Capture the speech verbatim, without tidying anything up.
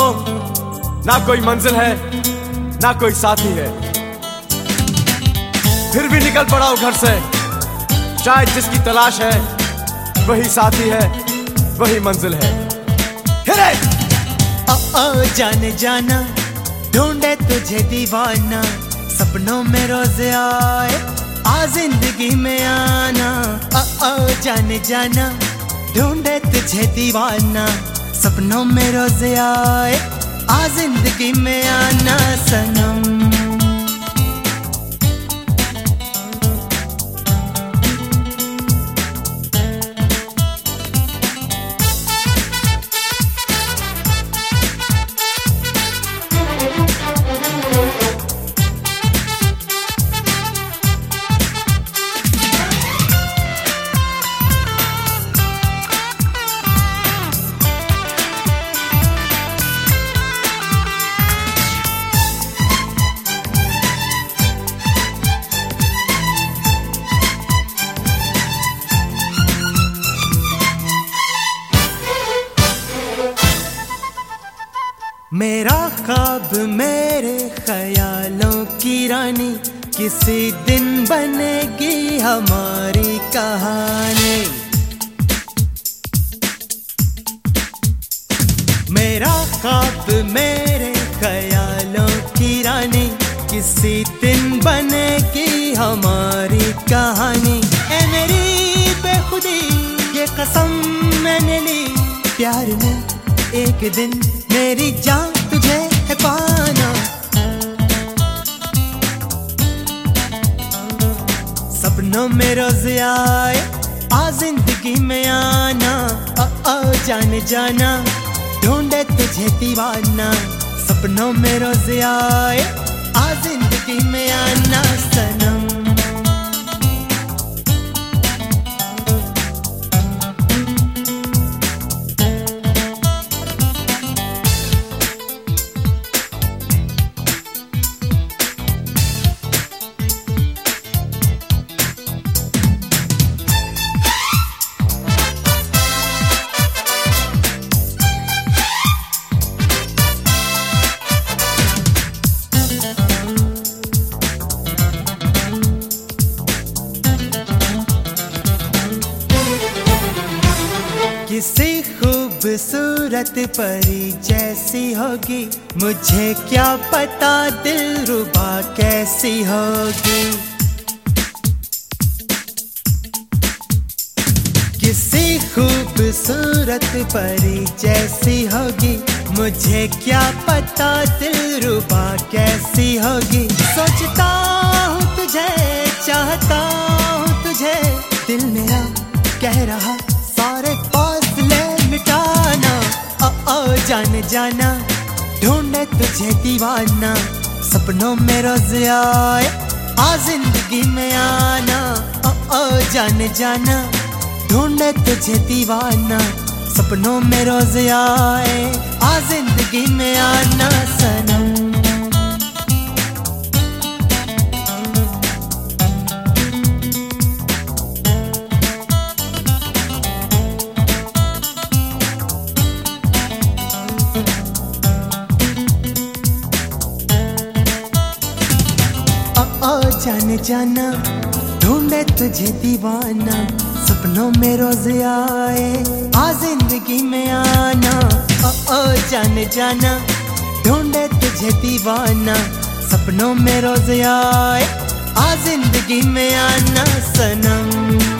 ना कोई मंजिल है ना कोई साथी है, फिर भी निकल पड़ा हूं घर से। शायद जिसकी तलाश है वही साथी है, वही मंजिल है। हिरे! ओ ओ जाने जाना ढूंढे तुझे दीवाना, सपनों में रोज आए आ जिंदगी में आना। ओ ओ जाने जाना ढूंढे तुझे दीवाना, सपनों में रोज आए आ जिंदगी में आना सनम। मेरा ख्वाब मेरे ख्यालों की रानी, किसी दिन बनेगी हमारी कहानी। मेरा ख्वाब मेरे ख्यालों की रानी, किसी दिन बनेगी हमारी कहानी। ए मेरी बेखुदी ये कसम मैंने ली, प्यार में एक दिन मेरी जान तुझे है पाना। सपनों में रोज आए आ जिंदगी में आना। ओ ओ जाने जाना ढूंढे तुझे दीवाना, सपनों में रोज आए आ जिंदगी में आना सनम। किसी खूबसूरत परी जैसी होगी, मुझे क्या पता दिलरुबा कैसी होगी। किसी खूबसूरत परी जैसी होगी, मुझे क्या पता दिलरुबा कैसी होगी। सोचता हूँ तुझे, चाहता हूँ तुझे, दिल मेरा कह रहा सारे फासले मिटाना। ओ ओ जाने जाना ढूंढे तुझे दीवाना, सपनों में रोज आए आ जिंदगी में आना। ओ ओ जाने जाना ढूंढे तुझे दीवाना, सपनों में रोज आए आ जिंदगी में आना सनम। जाने जाना ढूंढे तुझे दीवाना, सपनों में रोज आए आ जिंदगी में आना। ओ ओ जाने जाना ढूंढे तुझे दीवाना, सपनों में रोज आए आ जिंदगी में आना सनम।